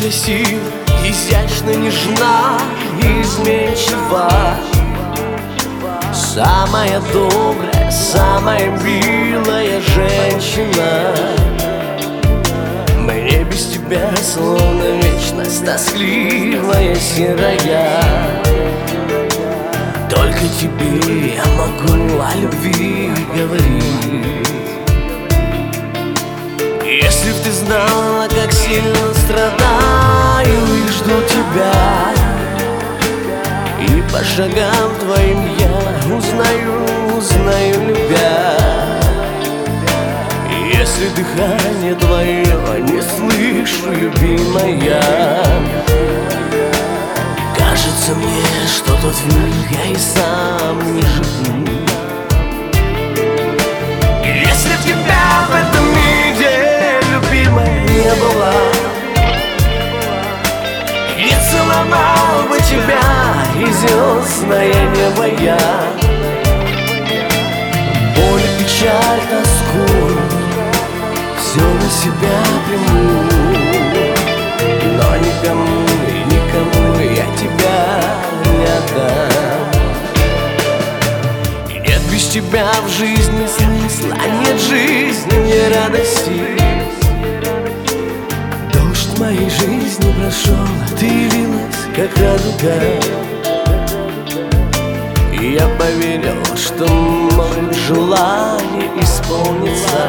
красива, изящна, нежна и изменчива. Самая добрая, самая милая женщина. Мне без тебя словно вечность тоскливая, серая. Только тебе я могу о любви говорить. Если б ты знала, как сильно страдаю и жду тебя, и по шагам твоим я узнаю любя. Если дыхание твое не слышу, любимая, кажется мне, что тот миг я и сам не живу. Если б тебя в этом мире, любимая, не было, не целовал бы тебя и звездное небо я. Боль, печаль, тоску все на себя приму, но никому и никому я тебя не отдам. И нет без тебя в жизни смысла, нет жизни, ни радости. Дождь моей жизни прошел, ты явилась, как радуга. И я поверил, что мое желание исполнится.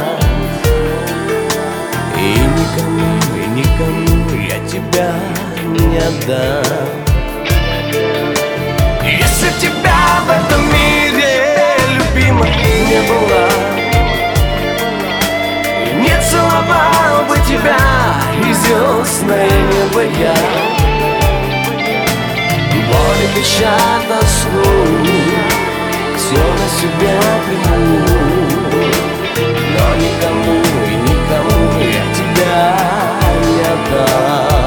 И никому я тебя не отдам. Если б тебя в этом мире, любимая, не было, не целовал бы тебя и звездное небо я. Боль и печаль, тоску все на себя приму, но никому и никому я тебя не отдам.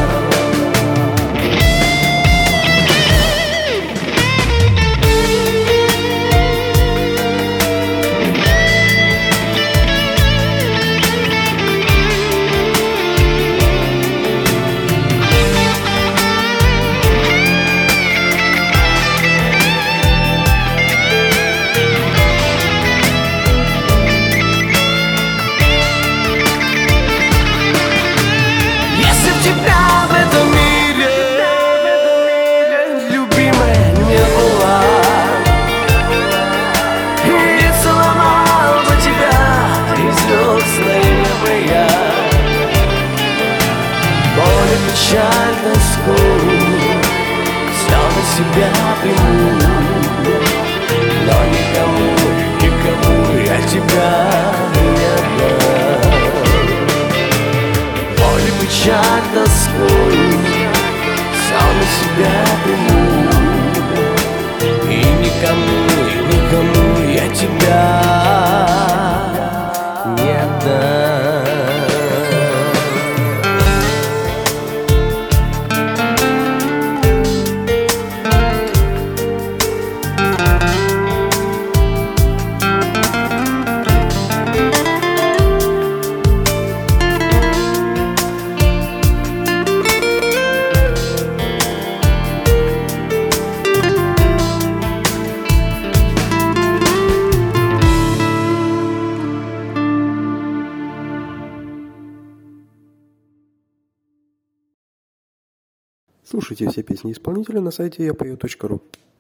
Печаль, тоску все на себя приму, но никому я тебя не отдам. Боль, печаль, тоску все на себя приму, и никому я тебя не отдам. Слушайте все песни исполнителя на сайте yapою.ru.